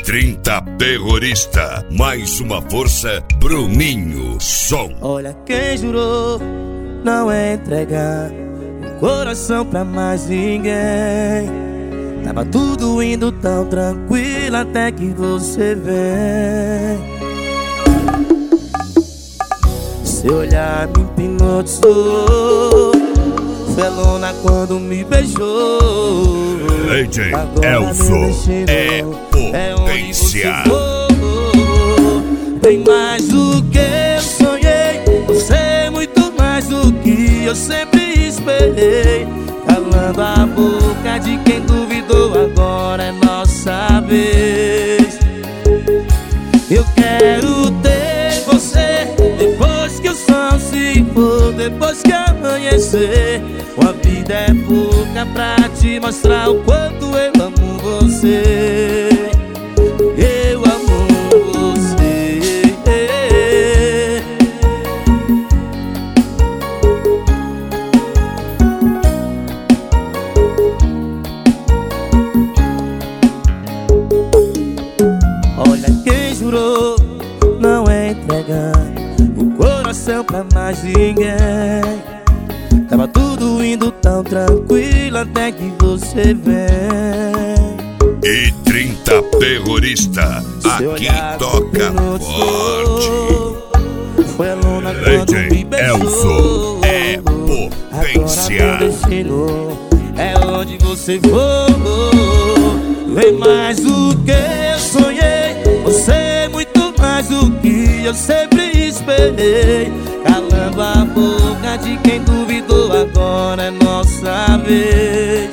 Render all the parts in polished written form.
30 terrorista, mais uma força, Bruninho Som. Olha quem jurou não entregar o coração pra mais ninguém. Tava tudo indo tão tranquilo até que você vem. Seu olhar me hipnotizou, felona quando me beijou. DJ Elso é potência. Tem mais do que eu sonhei, você é muito mais do que eu sempre esperei. Calando a boca de quem duvidou, agora é nossa vez. Eu quero ter você depois que o sol se for, depois que amanhecer. Uma vida é pouca pra te mostrar o quanto eu amo você. Eu amo você. Olha quem jurou não entregar o coração pra mais ninguém. Tava tudo indo tão tranquilo até que você vem. E 30 terrorista, aqui toca forte. Foi a luna quando me beijou. Elso é potência. Agora meu destino é onde você for. Vem mais do que eu sonhei, você é muito mais do que eu sempre esperei. Calando a boca de quem duvidou, agora é nossa vez.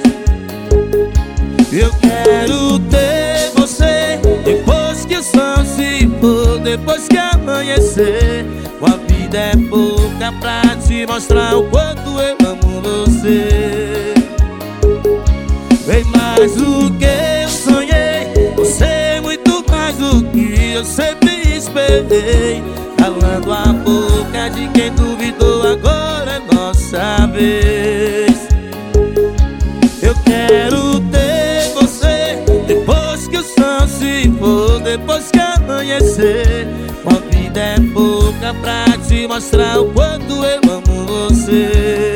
Eu quero ter você depois que o sol se for, depois que amanhecer. Uma vida é pouca pra te mostrar o quanto eu amo você. Vem mais do que eu sonhei, você é muito mais do que eu sempre esperei. Calando a boca de quem duvidou, agora é nossa vez. Eu quero ter você depois que o sol se for, depois que amanhecer. Uma vida é pouca pra te mostrar o quanto eu amo você.